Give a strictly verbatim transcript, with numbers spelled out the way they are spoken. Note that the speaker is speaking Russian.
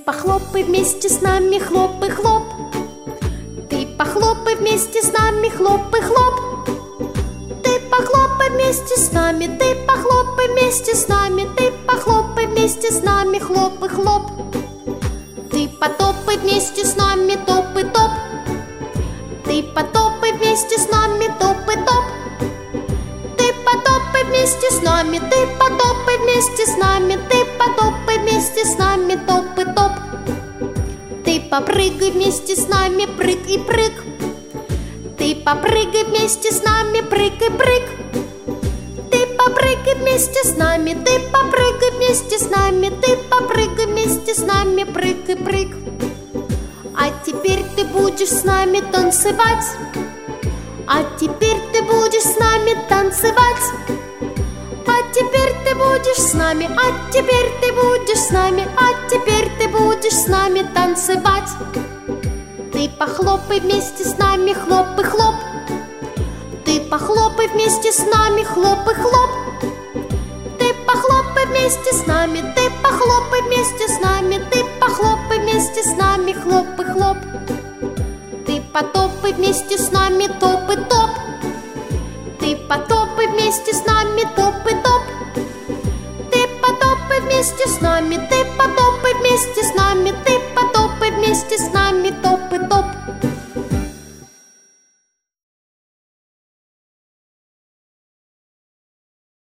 похлопай вместе с нами, хлоп и хлоп. Ты похлопай вместе с нами, хлоп и хлоп. Ты похлопай вместе с нами, ты похлопай вместе с нами, ты похлопай вместе с нами, хлоп и хлоп. Ты потопай вместе с нами, топ и топ. Ты потопай вместе с нами, топ и топ. Ты потопай вместе с нами, ты потопай вместе с нами, ты потопай вместе с нами, топ и топ. Ты попрыгай вместе с нами, прыг и прыг. Ты попрыгай вместе с нами, прыг и прыг. Ты попрыгай вместе с нами, ты попрыгай вместе с нами, ты попрыгай вместе с нами, прыг и прыг. А теперь ты будешь с нами танцевать. А теперь ты будешь с нами танцевать. А теперь ты будешь с нами, а теперь ты будешь с нами, а теперь ты будешь с нами танцевать. Ты похлопай вместе с нами, хлоп и хлоп. Ты похлопай вместе с нами, хлоп и хлоп. Ты похлопай вместе с нами, ты похлопай вместе с нами, ты похлопай вместе с нами, хлоп и хлоп. Ты потопай вместе с нами, топ и топ. Ты потопай вместе с нами, топ и топ. Ты потопай вместе с нами, ты потопай вместе с нами, ты потопай вместе с нами.